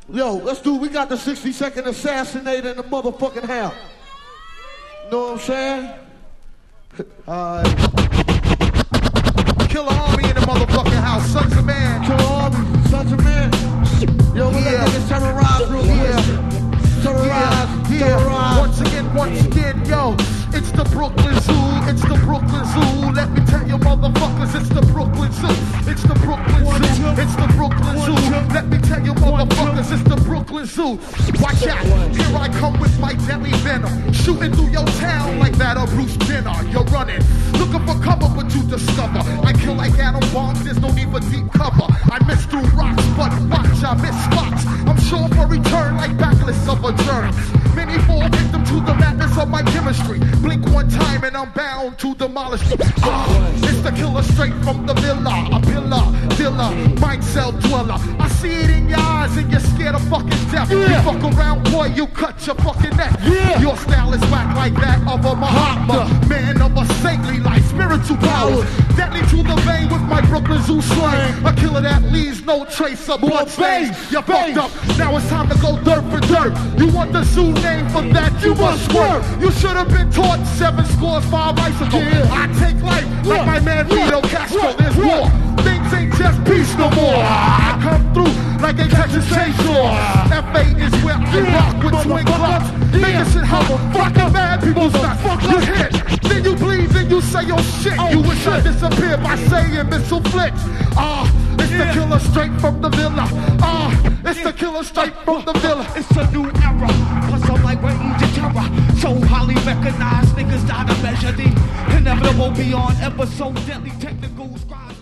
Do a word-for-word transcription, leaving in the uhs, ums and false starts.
Yo, let's do, we got the sixty second assassinator in the motherfucking house. Know what I'm saying? Alright. Killer Army in the motherfucking house, Sons of Man. Killer Army, Sons of Man. Yo, we yeah. got niggas terrorize real quick. Yeah. Terrorize, yeah. terrorize. Once again, once again, yo. It's the Brooklyn Zoo, it's the Brooklyn Zoo. Let me tell you motherfuckers, it's the Brooklyn Zoo. It's the Brooklyn Zoo, it's the Brooklyn Zoo. Let me tell you motherfuckers, it's the Brooklyn Zoo. Watch out, here I come with my deadly venom. Shooting through your town like that of Bruce Jenner. You're running, looking for cover but you discover I kill like atom bombs, there's no need for deep cover. I miss through rocks, but watch, I miss spots. I'm sure for return like backless of a germ. Many fall victim to the madness of my chemistry. Blink one time and I'm bound to demolish you. Ah, it's the killer straight from the villa. A pillar, dealer, mind cell dweller. I see it in your eyes and you're scared of fucking death. Yeah. You fuck around, boy, you cut your fucking neck. Yeah. Your style is whack like that of a Mahatma. Man of a saintly life, spiritual power. Deadly to the vein with my Brooklyn Zoo slang. A killer that leaves no trace of blood stains. You're fucked up, now it's time to go dirt for dirt. You want the zoo name for that, you must swerve. You should have been taught seven scores five rights ago. Yeah. I take life like my man Fidel Castro. There's war, things ain't just peace no more. I come through like a Texas chainsaw. F A is where I rock with twin clocks. Making shit humble, fucking mad people stop. You hit, then you bleed, then you say your shit. You wish I disappeared by saying missile flicks. Ah, it's the killer straight from the villa. Ah, it's the killer straight from the villa. It's a new era, plus I'm like range of terror. So highly recognized, niggas die to measure the inevitable beyond ever so deadly technical scribe.